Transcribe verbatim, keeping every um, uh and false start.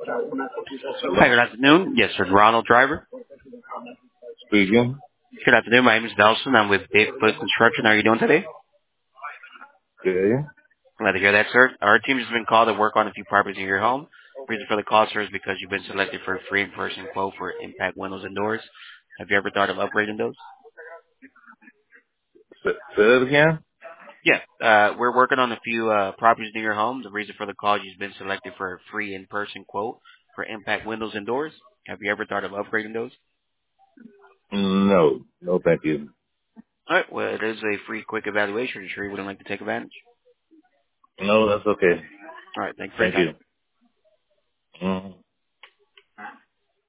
Hi, good afternoon. Yes, sir. Ronald Driver. Speaking. Good afternoon. My name is Nelson. I'm with Dave Foot Construction. How are you doing today? Okay. Glad to hear that, sir. Our team has been called to work on a few properties in your home. Reason for the call, sir, is because you've been selected for a free in-person quote for impact windows and doors. Have you ever thought of upgrading those? Say, say that again? Yeah. Uh, we're working on a few uh, properties near your home. The reason for the call, you've been selected for a free in-person quote for impact windows and doors. Have you ever thought of upgrading those? No. No, thank you. All right. Well, it is a free, quick evaluation. Are you sure you wouldn't like to take advantage? No, that's okay. All right. Thanks for your Thank time. you. Mhm.